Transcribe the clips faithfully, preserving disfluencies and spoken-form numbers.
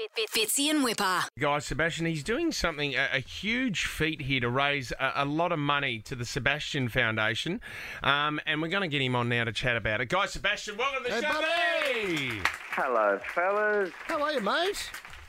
Fitzy and Whipper. Guys, Sebastian, he's doing something, a, a huge feat here to raise a, a lot of money to the Sebastian Foundation. Um, and we're going to get him on now to chat about it. Guys, Sebastian, welcome to the Hey, show. buddy. Hey! Hello, fellas. How are you, mate?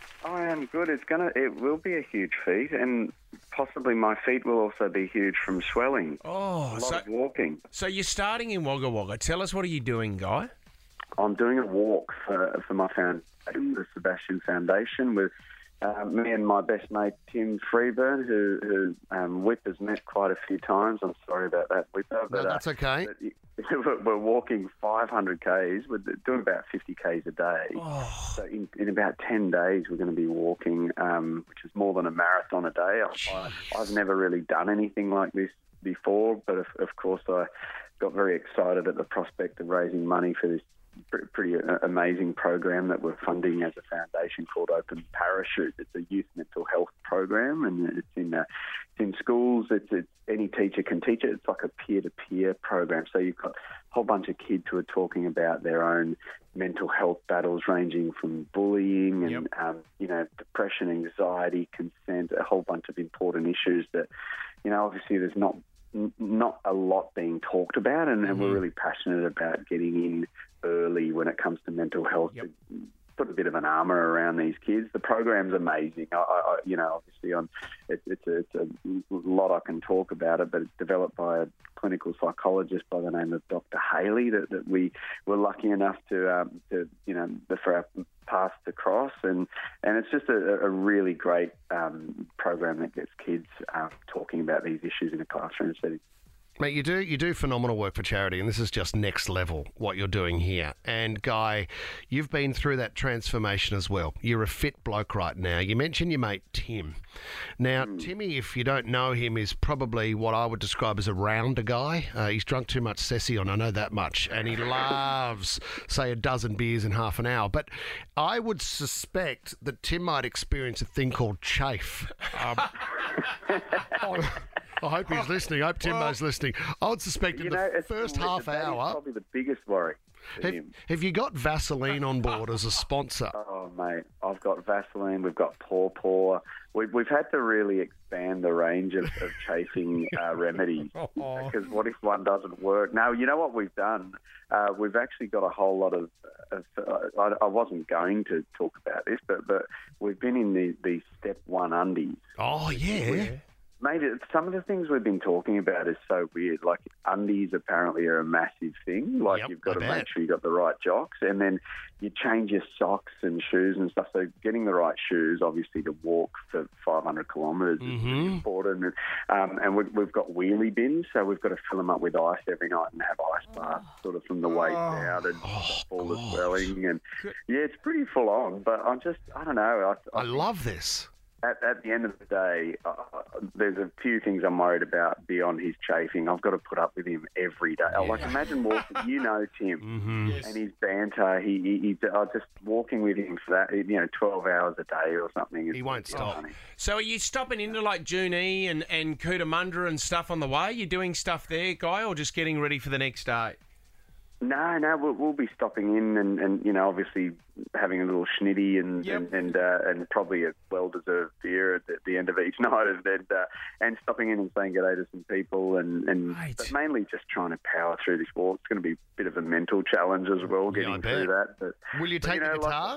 I am good. It's gonna. It will be a huge feat, and possibly my feet will also be huge from swelling. Oh, a lot so, of walking. so you're starting in Wagga Wagga. Tell us, what are you doing, Guy? I'm doing a walk for for my foundation, the Sebastian Foundation, with uh, me and my best mate Tim Freeburn, who who um, Whip has met quite a few times. I'm sorry about that, Whipper. But, No, that's okay. Uh, but we're walking five hundred kays. We're doing about fifty kays a day. Oh, So in, in about ten days, we're going to be walking, um, which is more than a marathon a day. I, I've never really done anything like this before, but of, of course I got very excited at the prospect of raising money for this pr- pretty uh, amazing program that we're funding as a foundation called Open Parachute. It's a youth mental health program, and it's in uh, it's in schools. It's, it's any teacher can teach it. It's like a peer-to-peer program. So you've got a whole bunch of kids who are talking about their own mental health battles, ranging from bullying and Yep. um, you know, depression, anxiety, consent, a whole bunch of important issues that, you know, obviously there's not n- not a lot being talked about, and, and we're really passionate about getting in early when it comes to mental health. Yep. To put a bit of an armour around these kids. The program's amazing. I, I, you know, obviously, I'm, it, it's, a, it's a lot I can talk about it, but it's developed by a clinical psychologist by the name of Doctor Haley that, that we were lucky enough to, um, to you know, for our paths to cross, and and it's just a, a really great um, program that gets kids uh, talking about these issues in a classroom setting. Mate, you do you do phenomenal work for charity, and this is just next level what you're doing here. And Guy, you've been through that transformation as well. You're a fit bloke right now. You mentioned your mate Tim. Now, Timmy, if you don't know him, is probably what I would describe as a rounder guy. Uh, he's drunk too much Cecion, I know that much, and he loves, say, a dozen beers in half an hour. But I would suspect that Tim might experience a thing called chafe. Um, I hope he's listening. I hope Timbo's listening. I would suspect in You the know, it's, first that half is hour. probably the biggest worry for Have, him. have you got Vaseline on board as a sponsor? Oh, mate, I've got Vaseline, we've got Paw Paw. We've, we've had to really expand the range of, of chafing uh, remedies, because what if one doesn't work? No, you know what we've done? Uh, we've actually got a whole lot of, of uh, I, I wasn't going to talk about this, but, but we've been in the, these Step one undies. Oh, yeah. Mate, it- some of the things we've been talking about is so weird. Like, undies apparently are a massive thing. Like, Yep, you've got I to bet. make sure you've got the right jocks, and then you change your socks and shoes and stuff. So getting the right shoes, obviously, to walk for five hundred kilometres is Mhm. important. And, um, and we, we've got wheelie bins, so we've got to fill them up with ice every night and have ice baths sort of from the waist down and all the God. swelling. And yeah, it's pretty full on. But I'm just, I don't know. I, I love this. at, at the end of the day, uh, there's a few things I'm worried about beyond his chafing. I've got to put up with him every day. Like, imagine walking, you know, Tim, Mm-hmm. and his banter. He, he, he uh, just walking with him for that, you know, twelve hours a day or something. is He won't pretty stop. funny. So are you stopping into like Junee and, and Cootamundra and stuff on the way? You doing stuff there, Guy, or just getting ready for the next day? No, no, we'll, we'll be stopping in and, and, you know, obviously having a little schnitty and Yep. and and, uh, and probably a well-deserved beer at the, the end of each night, and and, uh, and stopping in and saying good day to some people, and, and Right. but mainly just trying to power through this walk. It's going to be a bit of a mental challenge as well, Yeah, I getting through bet. that. But Will you but, take you know, the like- guitar?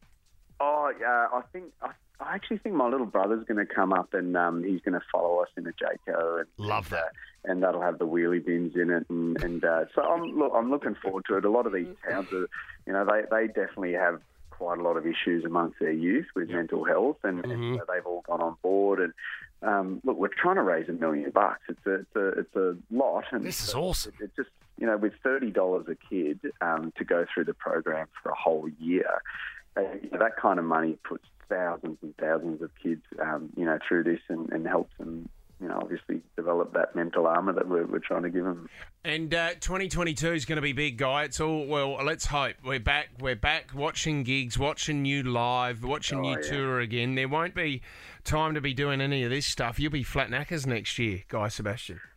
Oh, yeah, I think I, I actually think my little brother's going to come up and um, he's going to follow us in a Jayco, and Love and, that. uh, and that'll have the wheelie bins in it, and, and uh, so I'm look, I'm looking forward to it. A lot of these towns are, you know, they they definitely have quite a lot of issues amongst their youth with mental health, and, and Mhm. so they've all gone on board. And um, look, we're trying to raise a million bucks. It's a it's a it's a lot. And This is so awesome. It, it just, you know, with thirty dollars a kid um, to go through the program for a whole year, uh, you know, that kind of money puts thousands and thousands of kids, um, you know, through this, and, and helps them, you know, obviously develop that mental armour that we're, we're trying to give them. And uh, twenty twenty-two is going to be big, Guy. It's all, well, let's hope. We're back We're back watching gigs, watching you live, watching Oh, you yeah. tour again. There won't be time to be doing any of this stuff. You'll be flat knackers next year, Guy Sebastian.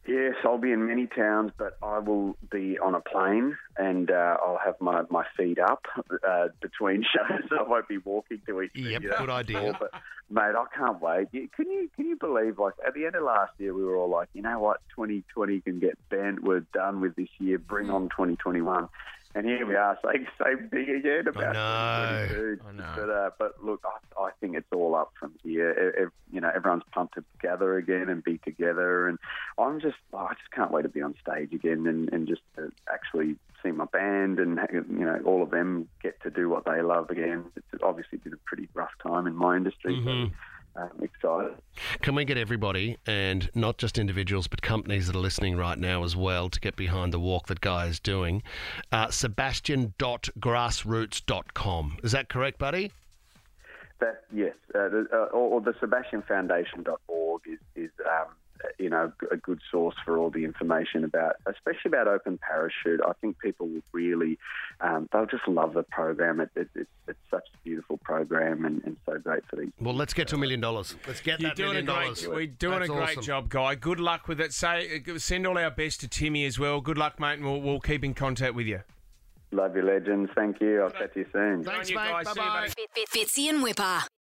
Yes, I'll be in many towns, but I will be on a plane and uh, I'll have my, my feet up uh, between shows. So I won't be walking to each Yep, video good idea. But, mate, I can't wait. You- Can you can you believe, like, at the end of last year, we were all like, you know what, twenty twenty can get banned. We're done with this year. Bring on twenty twenty-one. And here we are saying the same thing again about I know. twenty twenty-two. I know. But, uh, but look, I, I think it's all up from here. E- e- you know, everyone's pumped to gather again and be together. And I'm just, oh, I just can't wait to be on stage again and, and just to actually see my band and, you know, all of them get to do what they love again. It's obviously been a pretty rough time in my industry. Mm-hmm. So I'm excited. Can we get everybody, and not just individuals, but companies that are listening right now as well, to get behind the walk that Guy is doing? Uh, sebastian dot grassroots dot com. Is that correct, buddy? That yes, uh, the, uh, or, or the sebastian foundation dot org is, is um, you know, a good source for all the information about, especially about Open Parachute. I think people will really, um, they'll just love the program. It, it, it's, it's such a beautiful program and, and so great for these. Well, let's get to a million dollars. Let's get You're that doing a million great, dollars. we're doing That's a great awesome. job, Guy. Good luck with it. Say, send all our best to Timmy as well. Good luck, mate, and we'll, we'll keep in contact with you. Love you, legends. Thank you. I'll chat to you soon. Thanks, Good on you mate. guys. See you, Bye-bye. buddy. Fitzy and Whipper.